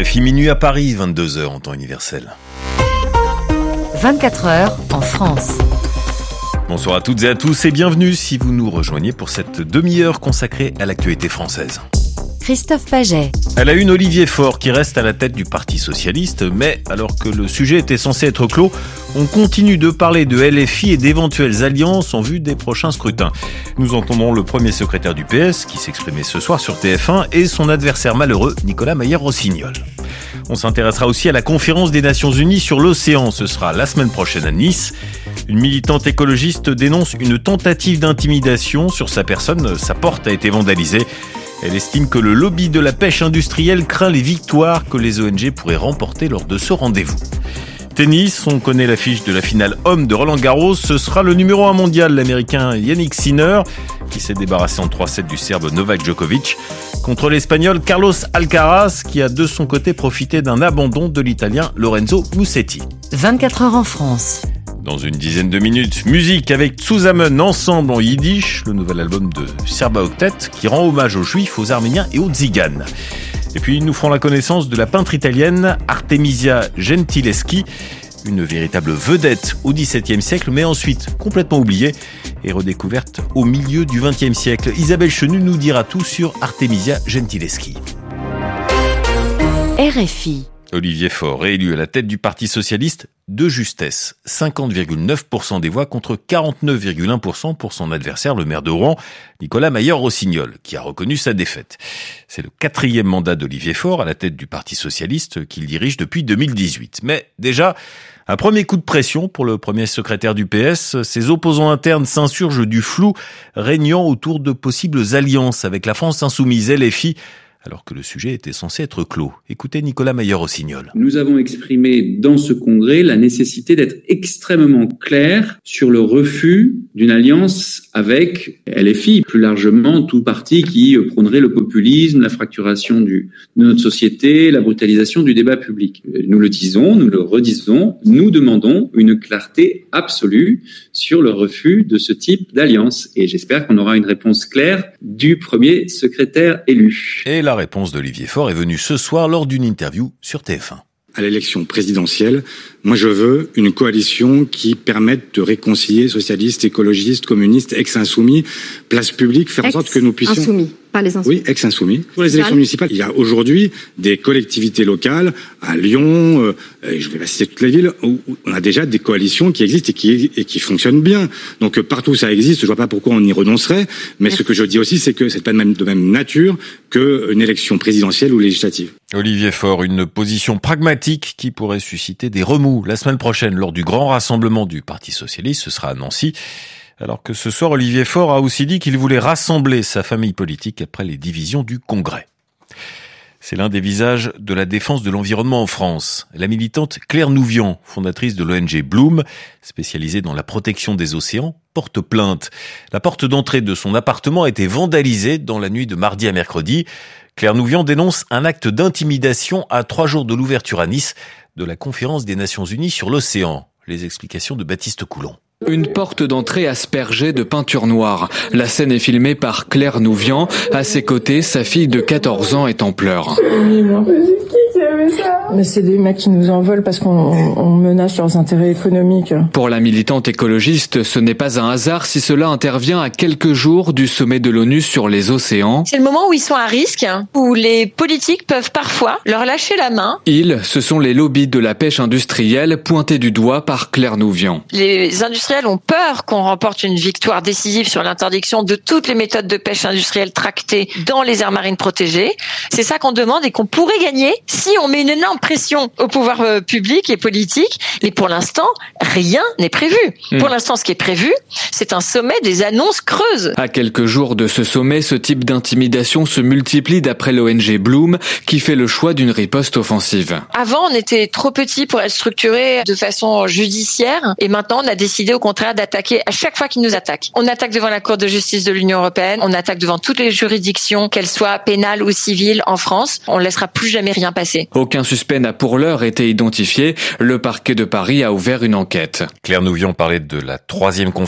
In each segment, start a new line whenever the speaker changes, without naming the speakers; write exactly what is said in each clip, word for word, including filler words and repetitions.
R F I, minuit à Paris, vingt-deux heures en temps universel.
vingt-quatre heures en France.
Bonsoir à toutes et à tous et bienvenue si vous nous rejoignez pour cette demi-heure consacrée à l'actualité française.
Christophe Paget.
À la une, Olivier Faure qui reste à la tête du Parti Socialiste, mais alors que le sujet était censé être clos, on continue de parler de L F I et d'éventuelles alliances en vue des prochains scrutins. Nous entendons le premier secrétaire du P S qui s'exprimait ce soir sur T F un et son adversaire malheureux, Nicolas Mayer-Rossignol. On s'intéressera aussi à la conférence des Nations Unies sur l'océan. Ce sera la semaine prochaine à Nice. Une militante écologiste dénonce une tentative d'intimidation sur sa personne. Sa porte a été vandalisée. Elle estime que le lobby de la pêche industrielle craint les victoires que les O N G pourraient remporter lors de ce rendez-vous. Tennis, on connaît l'affiche de la finale homme de Roland-Garros. Ce sera le numéro un mondial, l'américain Yannick Sinner, qui s'est débarrassé en trois sept du serbe Novak Djokovic, contre l'espagnol Carlos Alcaraz, qui a de son côté profité d'un abandon de l'italien Lorenzo Musetti.
vingt-quatre heures en France.
Dans une dizaine de minutes, musique avec Zusammen ensemble en yiddish, le nouvel album de Serba Octet qui rend hommage aux Juifs, aux Arméniens et aux Tziganes. Et puis nous ferons la connaissance de la peintre italienne Artemisia Gentileschi, une véritable vedette au dix-septième siècle, mais ensuite complètement oubliée et redécouverte au milieu du vingtième siècle. Isabelle Chenu nous dira tout sur Artemisia Gentileschi.
R F I.
Olivier Faure, réélu à la tête du Parti Socialiste de justesse. cinquante virgule neuf pour cent des voix contre quarante-neuf virgule un pour cent pour son adversaire, le maire de Rouen, Nicolas Mayer-Rossignol, qui a reconnu sa défaite. C'est le quatrième mandat d'Olivier Faure à la tête du Parti Socialiste qu'il dirige depuis deux mille dix-huit. Mais déjà, un premier coup de pression pour le premier secrétaire du P S. Ses opposants internes s'insurgent du flou régnant autour de possibles alliances avec la France insoumise L F I, alors que le sujet était censé être clos. Écoutez Nicolas Mayer-Rossignol.
Nous avons exprimé dans ce congrès la nécessité d'être extrêmement clair sur le refus d'une alliance avec L F I, plus largement tout parti qui prônerait le populisme, la fracturation du, de notre société, la brutalisation du débat public. Nous le disons, nous le redisons, nous demandons une clarté absolue sur le refus de ce type d'alliance. Et j'espère qu'on aura une réponse claire du premier secrétaire élu.
Et la La réponse d'Olivier Faure est venue ce soir lors d'une interview sur T F un.
À l'élection présidentielle, moi je veux une coalition qui permette de réconcilier socialistes, écologistes, communistes, ex-insoumis, place publique, faire en sorte que nous puissions...
Insoumis, pas les insoumis.
Oui, ex-insoumis. Pour les élections municipales, il y a aujourd'hui des collectivités locales, à Lyon, euh, je vais pas citer toutes les villes, où on a déjà des coalitions qui existent et qui, et qui fonctionnent bien. Donc euh, partout où ça existe, je vois pas pourquoi on y renoncerait, mais Merci. Ce que je dis aussi, c'est que c'est pas de même, de même nature qu'une élection présidentielle ou législative.
Olivier Faure, une position pragmatique qui pourrait susciter des remous la semaine prochaine lors du grand rassemblement du Parti Socialiste, ce sera à Nancy. Alors que ce soir, Olivier Faure a aussi dit qu'il voulait rassembler sa famille politique après les divisions du Congrès. C'est l'un des visages de la défense de l'environnement en France. La militante Claire Nouvian, fondatrice de l'O N G Bloom, spécialisée dans la protection des océans, porte plainte. La porte d'entrée de son appartement a été vandalisée dans la nuit de mardi à mercredi. Claire Nouvian dénonce un acte d'intimidation à trois jours de l'ouverture à Nice de la conférence des Nations Unies sur l'océan. Les explications de Baptiste Coulon.
Une porte d'entrée aspergée de peinture noire. La scène est filmée par Claire Nouvian. À ses côtés, sa fille de quatorze ans est en pleurs.
Mais c'est des mecs qui nous en veulent parce qu'on on menace leurs intérêts économiques.
Pour la militante écologiste, ce n'est pas un hasard si cela intervient à quelques jours du sommet de l'ONU sur les océans.
C'est le moment où ils sont à risque, où les politiques peuvent parfois leur lâcher la main.
Ils, ce sont les lobbies de la pêche industrielle pointés du doigt par Claire Nouvian.
Les industriels ont peur qu'on remporte une victoire décisive sur l'interdiction de toutes les méthodes de pêche industrielle tractées dans les aires marines protégées. C'est ça qu'on demande et qu'on pourrait gagner si on met une énorme pression au pouvoir euh, public et politique. Et pour l'instant, rien n'est prévu. Mmh. Pour l'instant, ce qui est prévu, c'est un sommet des annonces creuses.
À quelques jours de ce sommet, ce type d'intimidation se multiplie d'après l'O N G Bloom, qui fait le choix d'une riposte offensive.
Avant, on était trop petit pour être structuré de façon judiciaire. Et maintenant, on a décidé au contraire d'attaquer à chaque fois qu'ils nous attaquent. On attaque devant la Cour de justice de l'Union européenne. On attaque devant toutes les juridictions, qu'elles soient pénales ou civiles en France. On ne laissera plus jamais rien passer.
Aucun suspect n'a pour l'heure été identifié. Le parquet de Paris a ouvert une enquête.
Claire Nouvian parlait de la troisième conférence des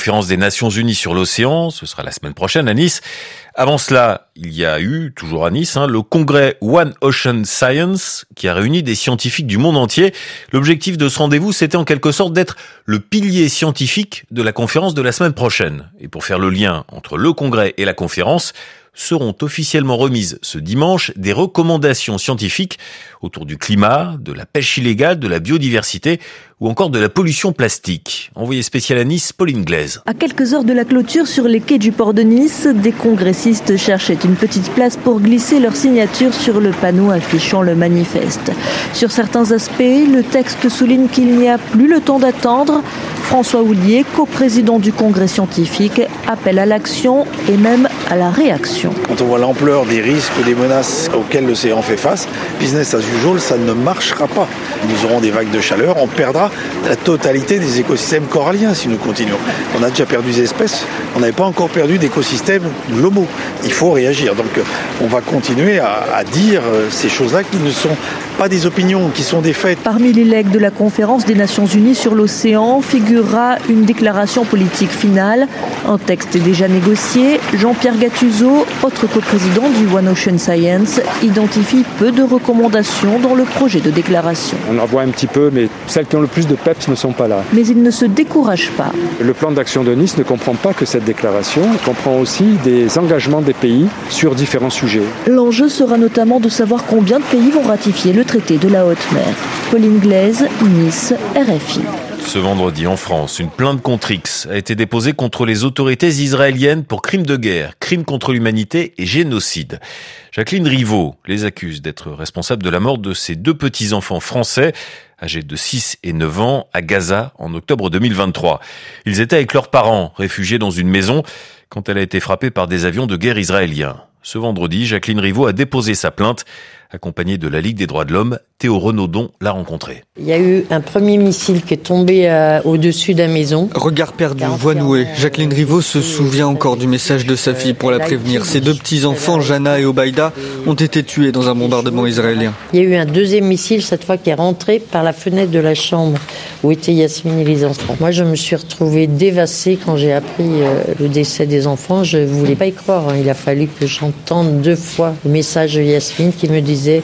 Nations Unies sur l'océan. Ce sera la semaine prochaine à Nice. Avant cela, il y a eu, toujours à Nice, hein, le congrès One Ocean Science qui a réuni des scientifiques du monde entier. L'objectif de ce rendez-vous, c'était en quelque sorte d'être le pilier scientifique de la conférence de la semaine prochaine. Et pour faire le lien entre le congrès et la conférence, seront officiellement remises ce dimanche des recommandations scientifiques autour du climat, de la pêche illégale, de la biodiversité ou encore de la pollution plastique. Envoyé spécial à Nice, Pauline Glaise.
À quelques heures de la clôture sur les quais du port de Nice, des congressistes cherchaient une petite place pour glisser leur signature sur le panneau affichant le manifeste. Sur certains aspects, le texte souligne qu'il n'y a plus le temps d'attendre. François Houllier, coprésident du congrès scientifique, appelle à l'action et même à la réaction.
Quand on voit l'ampleur des risques, des menaces auxquelles l'océan fait face, business as usual, ça ne marchera pas. Nous aurons des vagues de chaleur, on perdra la totalité des écosystèmes coralliens si nous continuons. On a déjà perdu des espèces, on n'avait pas encore perdu d'écosystèmes globaux. Il faut réagir. Donc on va continuer à, à dire ces choses-là qui ne sont pas des opinions, qui sont des faits.
Parmi les legs de la conférence des Nations Unies sur l'océan figurera une déclaration politique finale. Un texte est déjà négocié. Jean-Pierre Gattuso, autre coprésident du One Ocean Science, identifie peu de recommandations dans le projet de déclaration.
On en voit un petit peu, mais celles qui ont le plus de peps ne sont pas là.
Mais il ne se décourage pas.
Le plan d'action de Nice ne comprend pas que cette déclaration, il comprend aussi des engagements des pays sur différents sujets.
L'enjeu sera notamment de savoir combien de pays vont ratifier le traité de la haute mer. Pauline Glaise, Nice, R F I.
Ce vendredi, en France, une plainte contre X a été déposée contre les autorités israéliennes pour crimes de guerre, crimes contre l'humanité et génocide. Jacqueline Rivaud les accuse d'être responsables de la mort de ses deux petits-enfants français, âgés de six et neuf ans, à Gaza en octobre deux mille vingt-trois. Ils étaient avec leurs parents, réfugiés dans une maison, quand elle a été frappée par des avions de guerre israéliens. Ce vendredi, Jacqueline Rivaud a déposé sa plainte, accompagnée de la Ligue des droits de l'homme. Théo Renaudon l'a rencontré.
Il y a eu un premier missile qui est tombé euh, au-dessus de la maison.
Regard perdu, voix nouée. Jacqueline Rivaud se souvient encore du message de sa fille pour la prévenir. Ses deux petits-enfants, Jana et Obaïda, ont été tués dans un bombardement israélien.
Il y a eu un deuxième missile, cette fois qui est rentré par la fenêtre de la chambre où étaient Yasmine et les enfants. Moi, je me suis retrouvée dévastée quand j'ai appris euh, le décès des enfants. Je ne voulais pas y croire. Hein. Il a fallu que j'entende deux fois le message de Yasmine qui me disait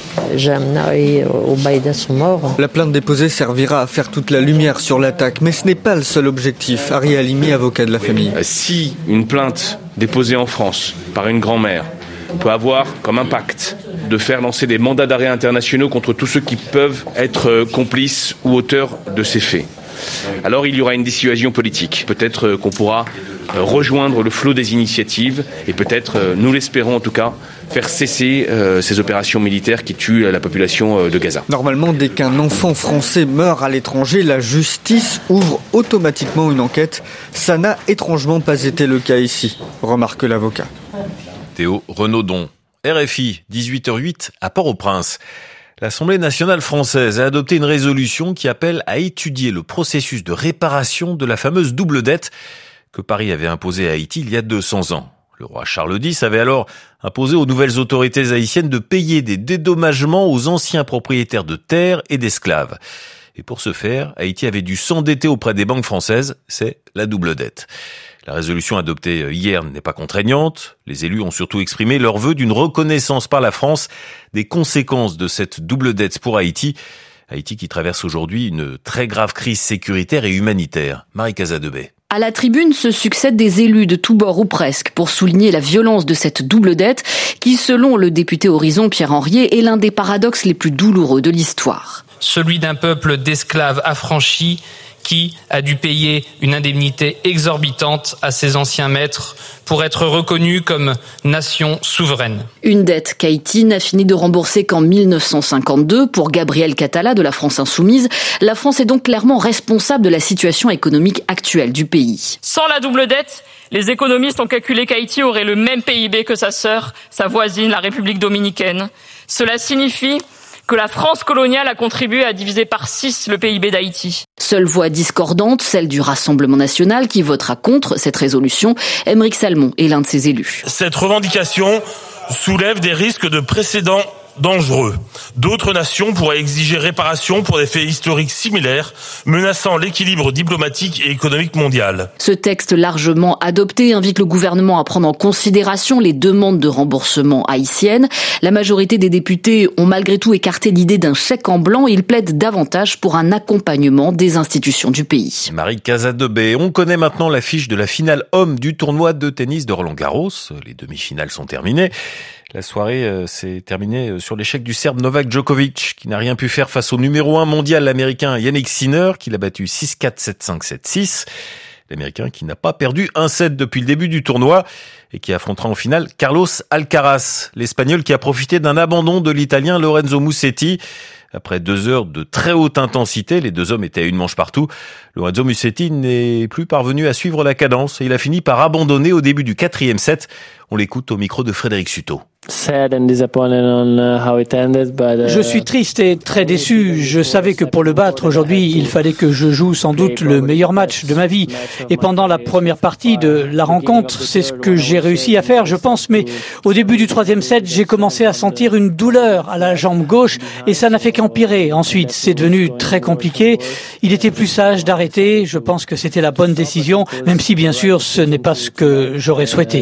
Jamna et Obaïda sont morts.
La plainte déposée servira à faire toute la lumière sur l'attaque, mais ce n'est pas le seul objectif. Ari Halimi, avocat de la famille.
Si une plainte déposée en France par une grand-mère peut avoir comme impact de faire lancer des mandats d'arrêt internationaux contre tous ceux qui peuvent être complices ou auteurs de ces faits, alors il y aura une dissuasion politique. Peut-être qu'on pourra rejoindre le flot des initiatives et peut-être, nous l'espérons en tout cas, faire cesser euh, ces opérations militaires qui tuent la population euh, de Gaza.
Normalement, dès qu'un enfant français meurt à l'étranger, la justice ouvre automatiquement une enquête. Ça n'a étrangement pas été le cas ici, remarque l'avocat.
Théo Renaudon, R F I, dix-huit heures huit à Port-au-Prince. L'Assemblée nationale française a adopté une résolution qui appelle à étudier le processus de réparation de la fameuse double dette que Paris avait imposée à Haïti il y a deux cents ans. Le roi Charles X avait alors imposé aux nouvelles autorités haïtiennes de payer des dédommagements aux anciens propriétaires de terres et d'esclaves. Et pour ce faire, Haïti avait dû s'endetter auprès des banques françaises, c'est la double dette. La résolution adoptée hier n'est pas contraignante. Les élus ont surtout exprimé leur vœu d'une reconnaissance par la France des conséquences de cette double dette pour Haïti. Haïti qui traverse aujourd'hui une très grave crise sécuritaire et humanitaire. Marie Casadebey.
À la tribune se succèdent des élus de tous bords ou presque pour souligner la violence de cette double dette qui, selon le député Horizon Pierre Henriet, est l'un des paradoxes les plus douloureux de l'histoire.
Celui d'un peuple d'esclaves affranchis qui a dû payer une indemnité exorbitante à ses anciens maîtres pour être reconnu comme nation souveraine.
Une dette qu'Haïti n'a fini de rembourser qu'en mille neuf cent cinquante-deux pour Gabriel Catala de la France Insoumise. La France est donc clairement responsable de la situation économique actuelle du pays.
Sans la double dette, les économistes ont calculé qu'Haïti aurait le même P I B que sa sœur, sa voisine, la République dominicaine. Cela signifie que la France coloniale a contribué à diviser par six le P I B d'Haïti.
Seule voix discordante, celle du Rassemblement national qui votera contre cette résolution. Aymeric Salmon est l'un de ses élus.
Cette revendication soulève des risques de précédents dangereux. D'autres nations pourraient exiger réparation pour des faits historiques similaires, menaçant l'équilibre diplomatique et économique mondial.
Ce texte largement adopté invite le gouvernement à prendre en considération les demandes de remboursement haïtiennes. La majorité des députés ont malgré tout écarté l'idée d'un chèque en blanc. Ils plaident davantage pour un accompagnement des institutions du pays.
Marie Casadebé, on connaît maintenant l'affiche de la finale homme du tournoi de tennis de Roland-Garros. Les demi-finales sont terminées. La soirée euh, s'est terminée sur l'échec du Serbe Novak Djokovic, qui n'a rien pu faire face au numéro un mondial américain Yannick Sinner, qui l'a battu six quatre, sept cinq, sept six. L'Américain qui n'a pas perdu un set depuis le début du tournoi et qui affrontera en finale Carlos Alcaraz, l'Espagnol qui a profité d'un abandon de l'Italien Lorenzo Musetti. Après deux heures de très haute intensité, les deux hommes étaient à une manche partout. Lorenzo Musetti n'est plus parvenu à suivre la cadence et il a fini par abandonner au début du quatrième set. On l'écoute au micro de Frédéric Suto.
Je suis triste et très déçu. Je savais que pour le battre aujourd'hui, il fallait que je joue sans doute le meilleur match de ma vie. Et pendant la première partie de la rencontre, c'est ce que j'ai réussi à faire, je pense. Mais au début du troisième set, j'ai commencé à sentir une douleur à la jambe gauche et ça n'a fait qu'empirer. Ensuite, c'est devenu très compliqué. Il était plus sage d'arrêter. Je pense que c'était la bonne décision, même si bien sûr, ce n'est pas ce que j'aurais souhaité.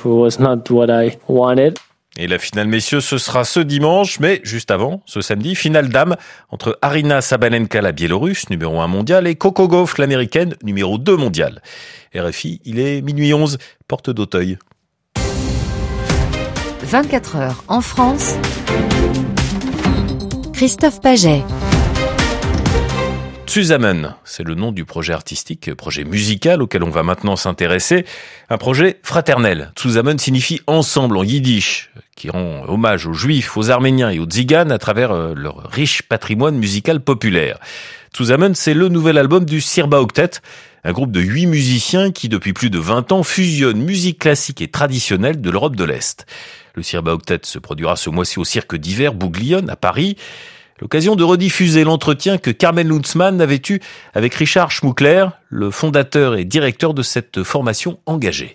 Et la finale messieurs, ce sera ce dimanche, mais juste avant, ce samedi, finale dames entre Arina Sabalenka, la Biélorusse, numéro un mondial, et Coco Gauff, l'Américaine, numéro deux mondial. R F I, il est minuit onze, porte d'Auteuil.
vingt-quatre heures en France. Christophe Paget.
Zusammen, c'est le nom du projet artistique, projet musical auquel on va maintenant s'intéresser. Un projet fraternel. Zusammen signifie ensemble en yiddish, qui rend hommage aux juifs, aux arméniens et aux tziganes à travers leur riche patrimoine musical populaire. Zusammen, c'est le nouvel album du Sirba Octet, un groupe de huit musiciens qui, depuis plus de vingt ans, fusionnent musique classique et traditionnelle de l'Europe de l'Est. Le Sirba Octet se produira ce mois-ci au Cirque d'hiver Bouglione à Paris. L'occasion de rediffuser l'entretien que Carmen Lunzmann avait eu avec Richard Schmuckler, le fondateur et directeur de cette formation engagée.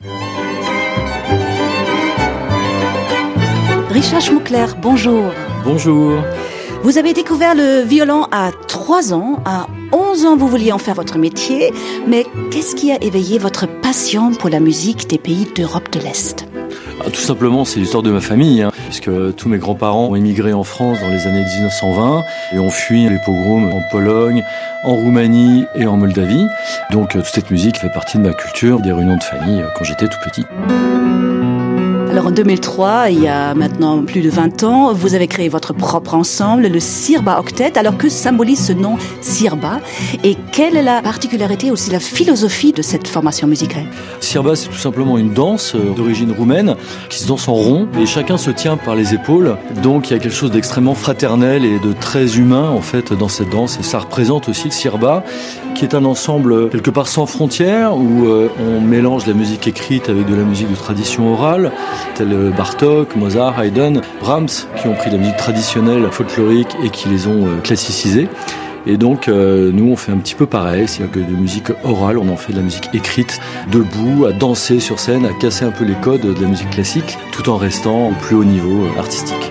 Richard Schmuckler, bonjour.
Bonjour.
Vous avez découvert le violon à trois ans. À onze ans, vous vouliez en faire votre métier. Mais qu'est-ce qui a éveillé votre passion pour la musique des pays d'Europe de l'Est ?
Tout simplement, c'est l'histoire de ma famille, hein, puisque tous mes grands-parents ont émigré en France dans les années dix-neuf cent vingt et ont fui les pogroms en Pologne, en Roumanie et en Moldavie. Donc toute cette musique fait partie de ma culture, des réunions de famille quand j'étais tout petit.
Alors en deux mille trois, il y a maintenant plus de vingt ans, vous avez créé votre propre ensemble, le Sirba Octet. Alors que symbolise ce nom Sirba et quelle est la particularité, aussi la philosophie de cette formation musicale ?
Sirba, c'est tout simplement une danse d'origine roumaine qui se danse en rond et chacun se tient par les épaules. Donc il y a quelque chose d'extrêmement fraternel et de très humain en fait dans cette danse et ça représente aussi le Sirba qui est un ensemble quelque part sans frontières où euh, on mélange la musique écrite avec de la musique de tradition orale, tels Bartók, Mozart, Haydn, Brahms, qui ont pris de la musique traditionnelle folklorique et qui les ont euh, classicisées. Et donc, euh, nous, on fait un petit peu pareil, c'est-à-dire que de musique orale, on en fait de la musique écrite, debout, à danser sur scène, à casser un peu les codes de la musique classique, tout en restant au plus haut niveau euh, artistique.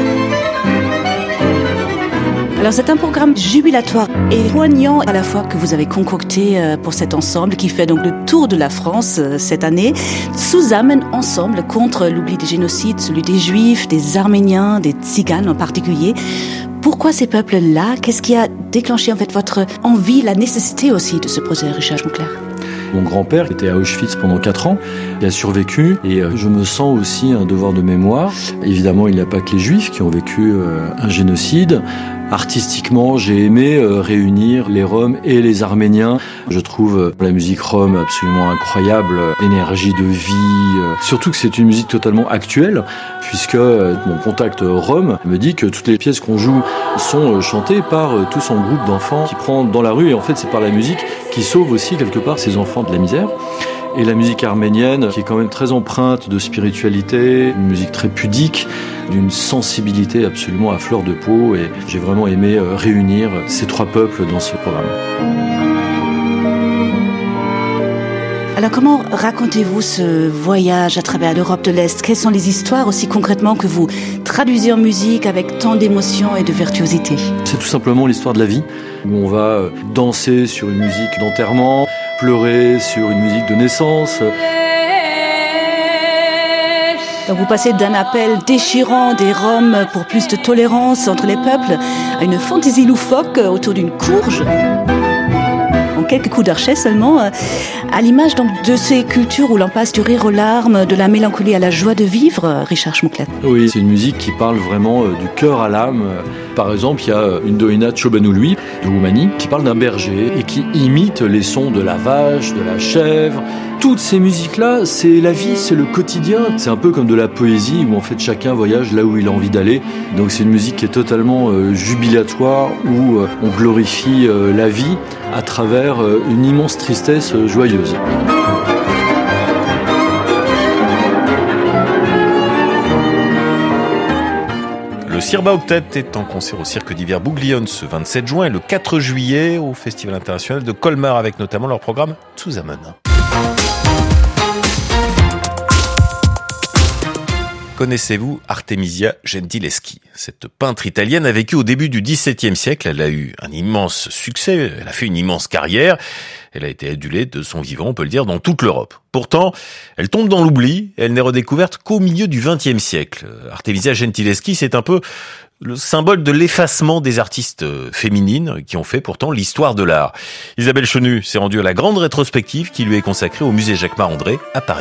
Alors c'est un programme jubilatoire et poignant à la fois que vous avez concocté pour cet ensemble qui fait donc le tour de la France cette année. Zusammen, ensemble, contre l'oubli des génocides, celui des Juifs, des Arméniens, des Tziganes en particulier. Pourquoi ces peuples-là ? Qu'est-ce qui a déclenché en fait votre envie, la nécessité aussi de ce projet, Richard Schmuckler ?
Mon grand-père était à Auschwitz pendant quatre ans, il a survécu et je me sens aussi un devoir de mémoire. Évidemment, il n'y a pas que les Juifs qui ont vécu un génocide. Artistiquement, j'ai aimé euh, réunir les Roms et les Arméniens. Je trouve euh, la musique rom absolument incroyable, l'énergie de vie, euh, surtout que c'est une musique totalement actuelle, puisque euh, mon contact Rom me dit que toutes les pièces qu'on joue sont euh, chantées par euh, tout son groupe d'enfants qui prend dans la rue, et en fait c'est par la musique qui sauve aussi quelque part ces enfants de la misère. Et la musique arménienne, qui est quand même très empreinte de spiritualité, une musique très pudique, d'une sensibilité absolument à fleur de peau. Et j'ai vraiment aimé réunir ces trois peuples dans ce programme.
Alors comment racontez-vous ce voyage à travers l'Europe de l'Est? Quelles sont les histoires aussi concrètement que vous traduisez en musique avec tant d'émotion et de virtuosité?
C'est tout simplement l'histoire de la vie, où on va danser sur une musique d'enterrement, pleurer sur une musique de naissance.
Donc vous passez d'un appel déchirant des Roms pour plus de tolérance entre les peuples à une fantaisie loufoque autour d'une courge. En quelques coups d'archet seulement, à l'image donc de ces cultures où l'on passe du rire aux larmes, de la mélancolie à la joie de vivre, Richard Schmuckler.
Oui, c'est une musique qui parle vraiment du cœur à l'âme. Par exemple, il y a une Doina Ciobanu-Lui de Roumanie qui parle d'un berger et qui imite les sons de la vache, de la chèvre. Toutes ces musiques-là, c'est la vie, c'est le quotidien. C'est un peu comme de la poésie où en fait chacun voyage là où il a envie d'aller. Donc c'est une musique qui est totalement euh, jubilatoire où euh, on glorifie euh, la vie à travers euh, une immense tristesse euh, joyeuse.
Le Sirba Octet est en concert au Cirque d'hiver Bouglione ce vingt-sept juin et le quatre juillet au Festival international de Colmar avec notamment leur programme Zusammen. Connaissez-vous Artemisia Gentileschi? Cette peintre italienne a vécu au début du dix-septième siècle. Elle a eu un immense succès, elle a fait une immense carrière. Elle a été adulée de son vivant, on peut le dire, dans toute l'Europe. Pourtant, elle tombe dans l'oubli et elle n'est redécouverte qu'au milieu du vingtième siècle. Artemisia Gentileschi, c'est un peu le symbole de l'effacement des artistes féminines qui ont fait pourtant l'histoire de l'art. Isabelle Chenu s'est rendue à la grande rétrospective qui lui est consacrée au musée Jacquemart-André à Paris.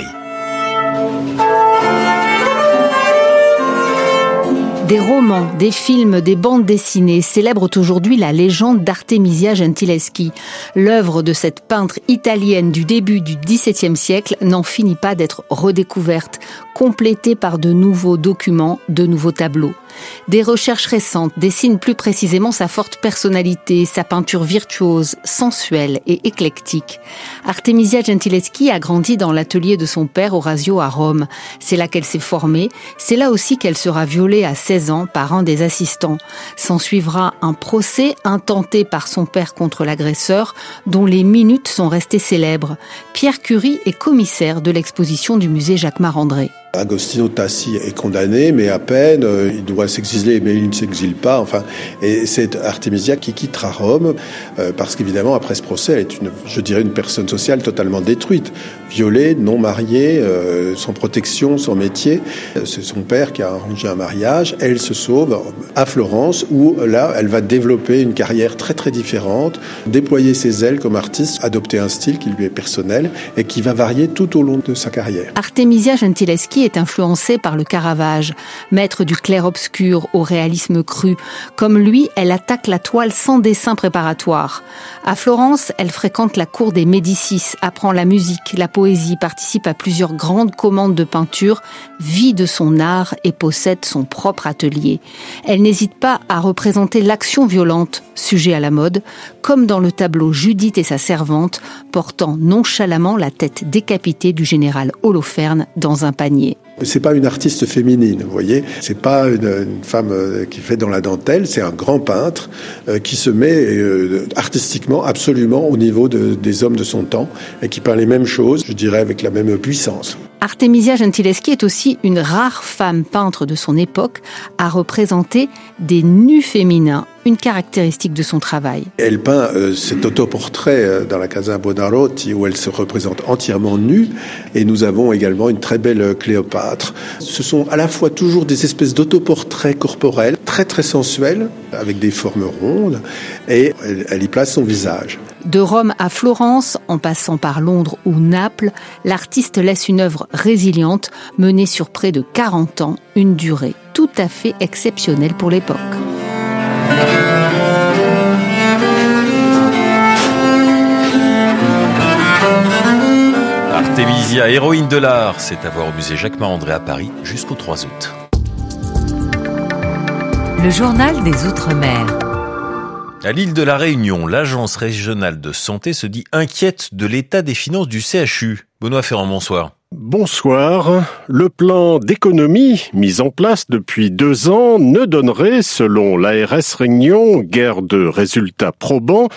Des romans, des films, des bandes dessinées célèbrent aujourd'hui la légende d'Artemisia Gentileschi. L'œuvre de cette peintre italienne du début du dix-septième siècle n'en finit pas d'être redécouverte, complétée par de nouveaux documents, de nouveaux tableaux. Des recherches récentes dessinent plus précisément sa forte personnalité, sa peinture virtuose, sensuelle et éclectique. Artemisia Gentileschi a grandi dans l'atelier de son père Orazio à Rome. C'est là qu'elle s'est formée. C'est là aussi qu'elle sera violée à seize ans par un des assistants. S'en suivra un procès intenté par son père contre l'agresseur, dont les minutes sont restées célèbres. Pierre Curie est commissaire de l'exposition du musée Jacquemart-André.
Agostino Tassi est condamné, mais à peine, euh, il doit s'exiler, mais il ne s'exile pas. Enfin, et c'est Artemisia qui quittera Rome, euh, parce qu'évidemment, après ce procès, elle est une, je dirais, une personne sociale totalement détruite, violée, non mariée, euh, sans protection, sans métier. C'est son père qui a arrangé un mariage. Elle se sauve à Florence, où là, elle va développer une carrière très très différente, déployer ses ailes comme artiste, adopter un style qui lui est personnel et qui va varier tout au long de sa carrière.
Artemisia Gentileschi est influencée par le Caravage, maître du clair-obscur au réalisme cru. Comme lui, elle attaque la toile sans dessin préparatoire. À Florence, elle fréquente la cour des Médicis, apprend la musique, la poésie, participe à plusieurs grandes commandes de peinture, vit de son art et possède son propre atelier. Elle n'hésite pas à représenter l'action violente, sujet à la mode, comme dans le tableau Judith et sa servante, portant nonchalamment la tête décapitée du général Holoferne dans un panier.
C'est pas une artiste féminine, vous voyez. C'est pas une, une femme qui fait dans la dentelle. C'est un grand peintre euh, qui se met euh, artistiquement absolument au niveau de, des hommes de son temps et qui peint les mêmes choses, je dirais, avec la même puissance.
Artemisia Gentileschi est aussi une rare femme peintre de son époque à représenter des nus féminins, une caractéristique de son travail.
Elle peint euh, cet autoportrait euh, dans la Casa Buonarroti où elle se représente entièrement nue, et nous avons également une très belle Cléopâtre. Ce sont à la fois toujours des espèces d'autoportraits corporels très très sensuels avec des formes rondes, et elle, elle y place son visage.
De Rome à Florence, en passant par Londres ou Naples, l'artiste laisse une œuvre résiliente menée sur près de quarante ans, une durée tout à fait exceptionnelle pour l'époque.
Artemisia, héroïne de l'art, c'est à voir au musée Jacquemart-André à Paris jusqu'au trois août.
Le journal des Outre-mer.
À l'île de la Réunion, l'Agence régionale de santé se dit inquiète de l'état des finances du C H U. Benoît Ferrand, bonsoir.
Bonsoir. Le plan d'économie mis en place depuis deux ans ne donnerait, selon l'A R S Réunion, guère de résultats probants,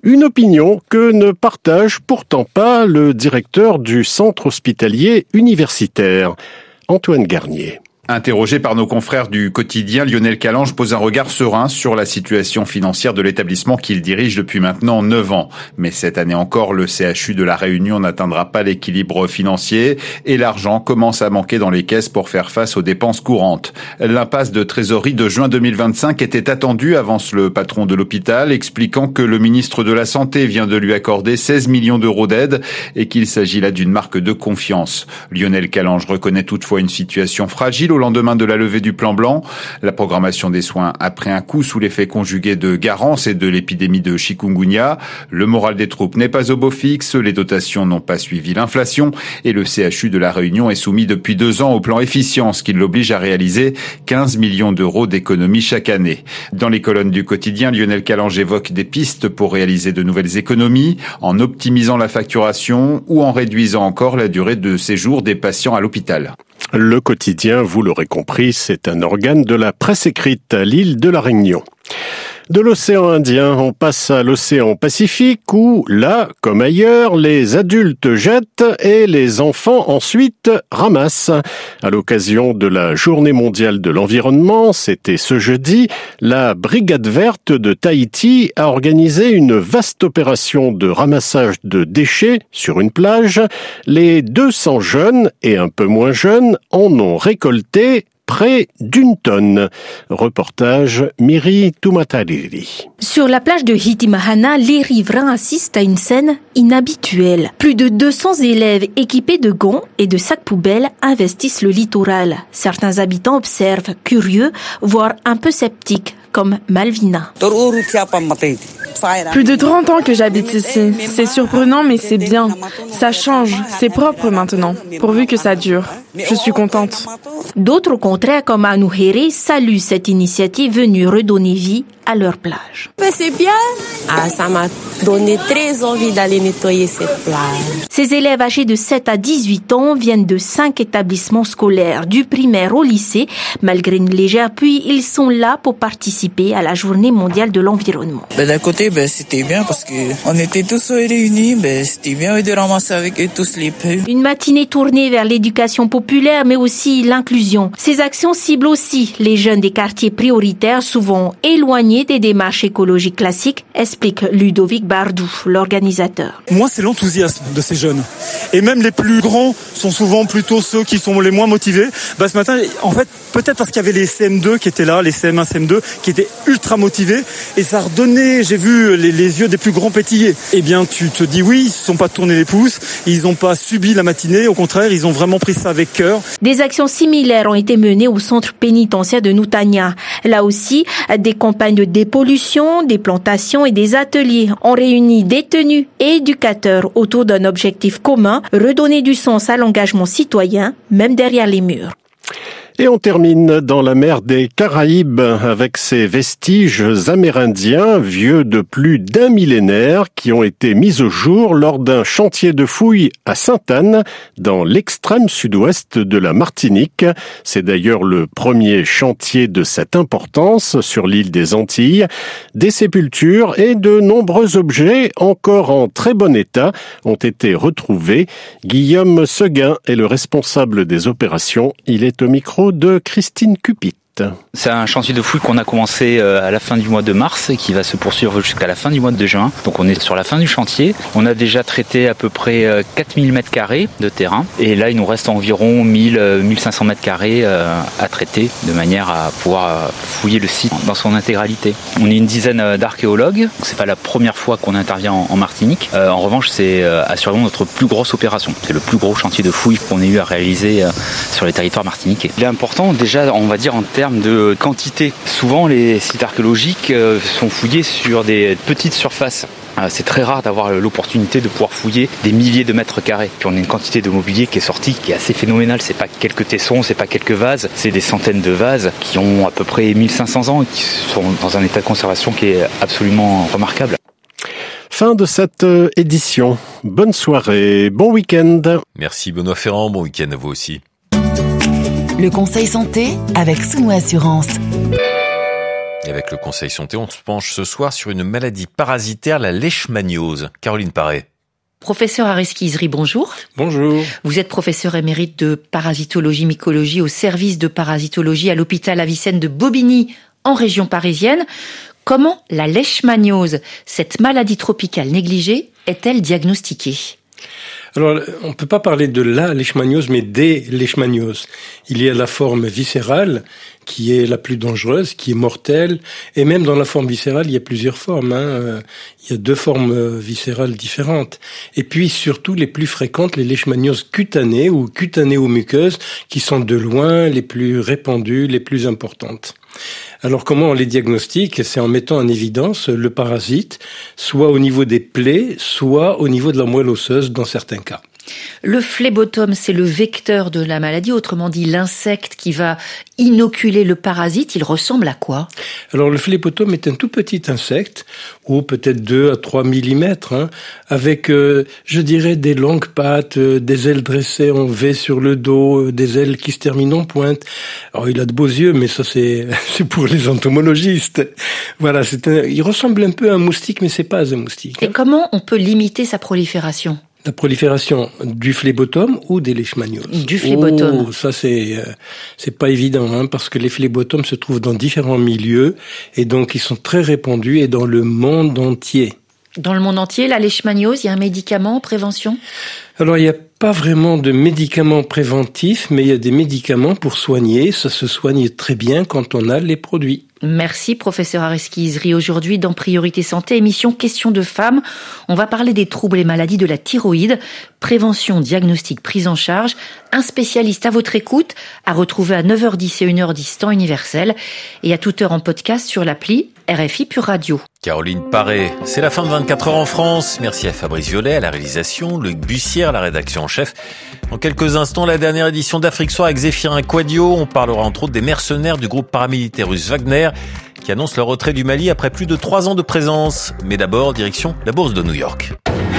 Une opinion que ne partage pourtant pas le directeur du centre hospitalier universitaire, Antoine Garnier.
Interrogé par nos confrères du quotidien, Lionel Calange pose un regard serein sur la situation financière de l'établissement qu'il dirige depuis maintenant neuf ans. Mais cette année encore, le C H U de La Réunion n'atteindra pas l'équilibre financier et l'argent commence à manquer dans les caisses pour faire face aux dépenses courantes. L'impasse de trésorerie de juin deux mille vingt-cinq était attendue, avance le patron de l'hôpital, expliquant que le ministre de la Santé vient de lui accorder seize millions d'euros d'aide et qu'il s'agit là d'une marque de confiance. Lionel Calange reconnaît toutefois une situation fragile au lendemain de la levée du plan blanc. La programmation des soins a pris un coup sous l'effet conjugué de Garance et de l'épidémie de chikungunya. Le moral des troupes n'est pas au beau fixe, les dotations n'ont pas suivi l'inflation et le C H U de La Réunion est soumis depuis deux ans au plan efficience qui l'oblige à réaliser quinze millions d'euros d'économies chaque année. Dans les colonnes du quotidien, Lionel Calange évoque des pistes pour réaliser de nouvelles économies en optimisant la facturation ou en réduisant encore la durée de séjour des patients à l'hôpital.
Le quotidien, vous l'aurez compris, c'est un organe de la presse écrite à l'île de la Réunion. De l'océan Indien, on passe à l'océan Pacifique où, là, comme ailleurs, les adultes jettent et les enfants ensuite ramassent. À l'occasion de la Journée mondiale de l'environnement, c'était ce jeudi, la Brigade verte de Tahiti a organisé une vaste opération de ramassage de déchets sur une plage. Les deux cents jeunes et un peu moins jeunes en ont récolté près d'une tonne. Reportage Miri Tumatariri.
Sur la plage de Hitimahana, les riverains assistent à une scène inhabituelle. Plus de deux cents élèves équipés de gants et de sacs poubelles investissent le littoral. Certains habitants observent, curieux, voire un peu sceptiques, comme Malvina.
Plus de trente ans que j'habite ici. C'est surprenant, mais c'est bien. Ça change. C'est propre maintenant, pourvu que ça dure. Je suis contente.
D'autres, au contraire, comme Anouhéré, saluent cette initiative venue redonner vie à leur plage.
Mais c'est bien. Ah, ça m'a donné très envie d'aller nettoyer cette plage.
Ces élèves âgés de sept à dix-huit ans viennent de cinq établissements scolaires, du primaire au lycée. Malgré une légère pluie, ils sont là pour participer à la Journée mondiale de l'environnement.
Ben, d'un côté, ben, c'était bien parce qu'on était tous réunis. Ben, c'était bien de ramasser avec eux tous les peu.
Une matinée tournée vers l'éducation populaire, mais aussi l'inclusion. Ces actions ciblent aussi les jeunes des quartiers prioritaires, souvent éloignés des démarches écologiques classiques, explique Ludovic Bardou, l'organisateur.
Moi, c'est l'enthousiasme de ces jeunes. Et même les plus grands sont souvent plutôt ceux qui sont les moins motivés. Bah, ce matin, en fait, peut-être parce qu'il y avait les C M deux qui étaient là, les C M un, C M deux, qui étaient ultra motivés. Et ça redonnait, j'ai vu les, les yeux des plus grands pétiller. Eh bien, tu te dis oui, ils ne se sont pas tournés les pouces, ils n'ont pas subi la matinée. Au contraire, ils ont vraiment pris ça avec cœur.
Des actions similaires ont été menées au centre pénitentiaire de Nutania. Là aussi, des campagnes de dépollution, des plantations et des ateliers ont réuni détenus et éducateurs autour d'un objectif commun, redonner du sens à l'engagement citoyen, même derrière les murs.
Et on termine dans la mer des Caraïbes avec ces vestiges amérindiens vieux de plus d'un millénaire qui ont été mis au jour lors d'un chantier de fouilles à Sainte-Anne dans l'extrême sud-ouest de la Martinique. C'est d'ailleurs le premier chantier de cette importance sur l'île des Antilles. Des sépultures et de nombreux objets encore en très bon état ont été retrouvés. Guillaume Seguin est le responsable des opérations. Il est au micro de Christine Cupit.
C'est un chantier de fouilles qu'on a commencé à la fin du mois de mars et qui va se poursuivre jusqu'à la fin du mois de juin. Donc on est sur la fin du chantier. On a déjà traité à peu près quatre mille mètres carrés de terrain. Et là, il nous reste environ mille à mille cinq cents mètres carrés à traiter de manière à pouvoir fouiller le site dans son intégralité. On est une dizaine d'archéologues. C'est pas la première fois qu'on intervient en Martinique. En revanche, c'est assurément notre plus grosse opération. C'est le plus gros chantier de fouilles qu'on ait eu à réaliser sur les territoires martiniquais. Il est important déjà, on va dire en termes de quantité. Souvent, les sites archéologiques sont fouillés sur des petites surfaces. C'est très rare d'avoir l'opportunité de pouvoir fouiller des milliers de mètres carrés. Puis on a une quantité de mobilier qui est sortie, qui est assez phénoménale. C'est pas quelques tessons, c'est pas quelques vases, c'est des centaines de vases qui ont à peu près mille cinq cents ans et qui sont dans un état de conservation qui est absolument remarquable.
Fin de cette édition. Bonne soirée, bon week-end.
Merci Benoît Ferrand, bon week-end à vous aussi.
Le conseil santé avec Souno Assurance.
Et avec le Conseil Santé, on se penche ce soir sur une maladie parasitaire, la leishmaniose. Caroline Paré.
Professeur Areski-Izri, bonjour.
Bonjour.
Vous êtes professeur émérite de parasitologie mycologie au service de parasitologie à l'hôpital Avicenne de Bobigny, en région parisienne. Comment la leishmaniose, cette maladie tropicale négligée, est-elle diagnostiquée ?
Alors, on ne peut pas parler de la leishmaniose, mais des leishmanioses. Il y a la forme viscérale, qui est la plus dangereuse, qui est mortelle, et même dans la forme viscérale, il y a plusieurs formes. Hein. Il y a deux formes viscérales différentes. Et puis, surtout, les plus fréquentes, les leishmanioses cutanées ou cutanéo-muqueuses, qui sont de loin les plus répandues, les plus importantes. Alors, comment on les diagnostique ? C'est en mettant en évidence le parasite, soit au niveau des plaies, soit au niveau de la moelle osseuse, dans certains cas.
Le phlébotome, c'est le vecteur de la maladie, autrement dit l'insecte qui va inoculer le parasite. Il ressemble à quoi ?
Alors le phlébotome est un tout petit insecte, ou peut-être deux à trois millimètres, hein, avec, euh, je dirais, des longues pattes, euh, des ailes dressées en V sur le dos, euh, des ailes qui se terminent en pointe. Alors il a de beaux yeux, mais ça c'est, c'est pour les entomologistes. Voilà, c'est un, il ressemble un peu à un moustique, mais c'est pas un moustique.
Et hein. Comment on peut limiter sa prolifération ?
La prolifération du phlébotome ou des leishmanioses.
Du phlébotome.
Oh, ça c'est euh, c'est pas évident, hein, parce que les phlébotomes se trouvent dans différents milieux et donc ils sont très répandus et dans le monde entier.
Dans le monde entier, la leishmaniose, il y a un médicament en prévention ?
Alors il n'y a pas vraiment de médicaments préventifs, mais il y a des médicaments pour soigner. Ça se soigne très bien quand on a les produits.
Merci professeur Areski-Izri. Aujourd'hui dans Priorité Santé, émission Questions de femmes, on va parler des troubles et maladies de la thyroïde, prévention, diagnostic, prise en charge. Un spécialiste à votre écoute, à retrouver à neuf heures dix et une heure dix temps universel et à toute heure en podcast sur l'appli R F I Pure Radio.
Caroline Paré, c'est la fin de vingt-quatre heures en France. Merci à Fabrice Violet à la réalisation, Luc Bussière à la rédaction en chef. Dans quelques instants, la dernière édition d'Afrique Soir avec Zéphirin Quadio. On parlera entre autres des mercenaires du groupe paramilitaire russe Wagner qui annonce leur retrait du Mali après plus de trois ans de présence. Mais d'abord, direction la bourse de New York.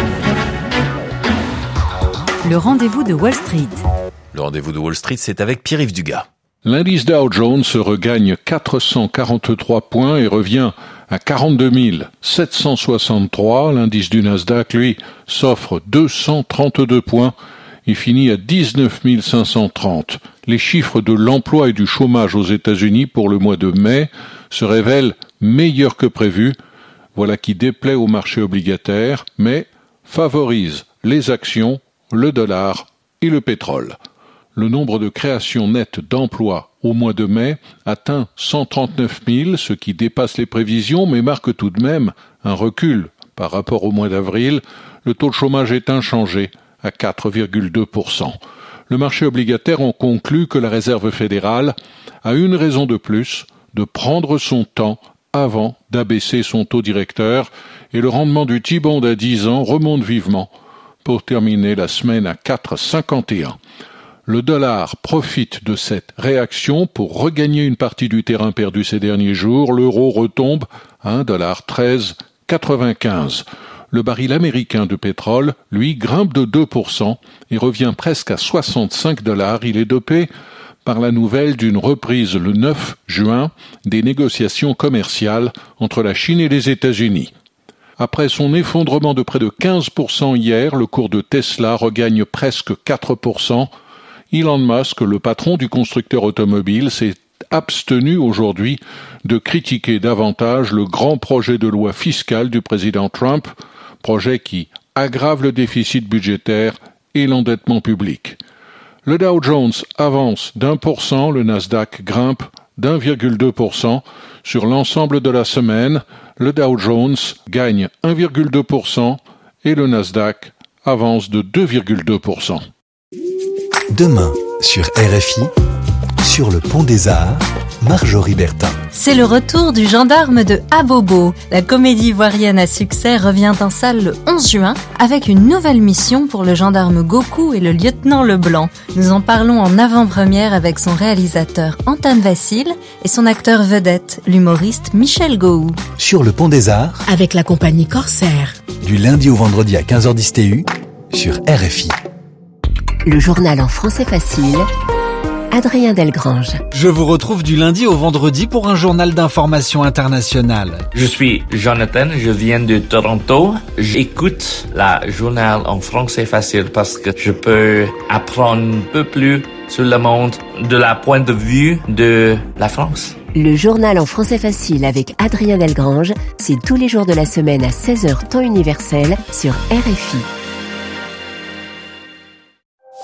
Le rendez-vous de Wall Street.
Le rendez-vous de Wall Street, c'est avec Pierre-Yves Dugas.
L'indice Dow Jones regagne quatre cent quarante-trois points et revient à quarante-deux mille sept cent soixante-trois. L'indice du Nasdaq, lui, s'offre deux cent trente-deux points et finit à dix-neuf mille cinq cent trente. Les chiffres de l'emploi et du chômage aux États-Unis pour le mois de mai se révèlent meilleurs que prévu. Voilà qui déplaît au marché obligataire, mais favorise les actions, le dollar et le pétrole. Le nombre de créations nettes d'emplois au mois de mai atteint cent trente-neuf mille, ce qui dépasse les prévisions, mais marque tout de même un recul par rapport au mois d'avril. Le taux de chômage est inchangé à quatre virgule deux pour cent. Le marché obligataire en conclut que la Réserve fédérale a une raison de plus de prendre son temps avant d'abaisser son taux directeur et le rendement du T-bond à dix ans remonte vivement pour terminer la semaine à quatre virgule cinquante et un. Le dollar profite de cette réaction pour regagner une partie du terrain perdu ces derniers jours. L'euro retombe à un dollar treize quatre-vingt-quinze. Le baril américain de pétrole, lui, grimpe de deux pour cent et revient presque à soixante-cinq dollars. Il est dopé par la nouvelle d'une reprise le neuf juin des négociations commerciales entre la Chine et les États-Unis. Après son effondrement de près de quinze pour cent hier, le cours de Tesla regagne presque quatre pour cent. Elon Musk, le patron du constructeur automobile, s'est abstenu aujourd'hui de critiquer davantage le grand projet de loi fiscale du président Trump, projet qui aggrave le déficit budgétaire et l'endettement public. Le Dow Jones avance d'un pour cent, le Nasdaq grimpe d'un virgule deux pour cent. Sur l'ensemble de la semaine, le Dow Jones gagne un virgule deux pour cent et le Nasdaq avance de deux virgule deux pour cent.
Demain, sur R F I, sur le Pont des Arts, Marjorie Bertin.
C'est le retour du gendarme de Abobo. La comédie ivoirienne à succès revient en salle le onze juin avec une nouvelle mission pour le gendarme Goku et le lieutenant Leblanc. Nous en parlons en avant-première avec son réalisateur Antoine Vassil et son acteur vedette, l'humoriste Michel Gohou.
Sur le Pont des Arts,
avec la compagnie Corsair.
Du lundi au vendredi à quinze heures dix T U, sur R F I.
Le journal en français facile
Adrien Delgrange.
Je vous retrouve du lundi au vendredi pour un journal d'information internationale.
Je suis Jonathan, je viens de Toronto. J'écoute la journal en français facile parce que je peux apprendre un peu plus sur le monde de la point de vue de la France.
Le journal en français facile avec Adrien Delgrange, c'est tous les jours de la semaine à seize heures temps universel sur R F I.